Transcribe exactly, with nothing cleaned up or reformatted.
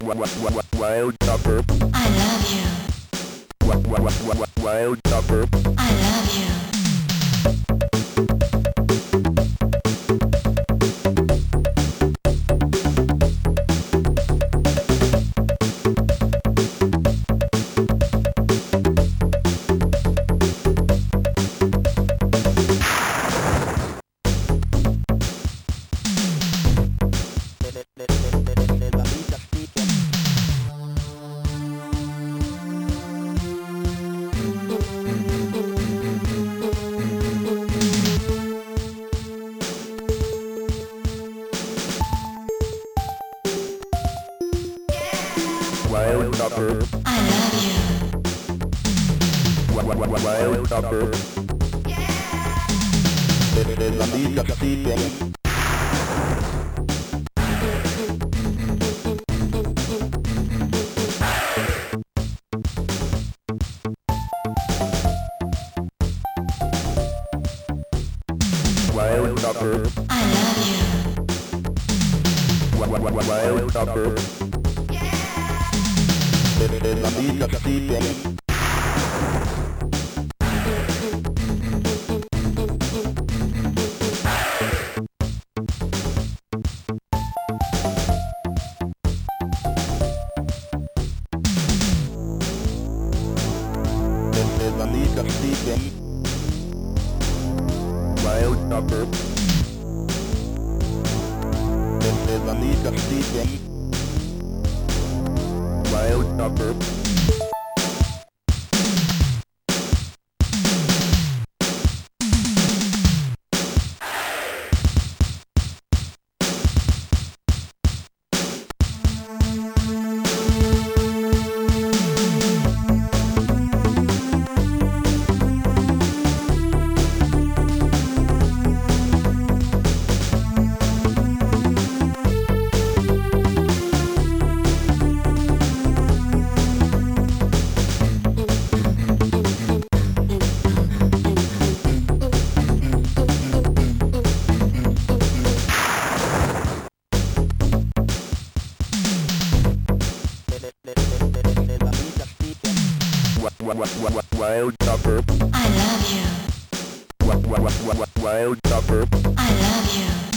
Wild chopper. I love you. Wild chopper. I love you. Wild chopper. I love you. Wild chopper. La vita sleeping. Wild chopper. I love you. Wild chopper. La vita sleeping. La vita sleeping. Wild chopper. La vita sleeping. Wild chopper. Wild chopper. I love you. Wild chopper. I love you.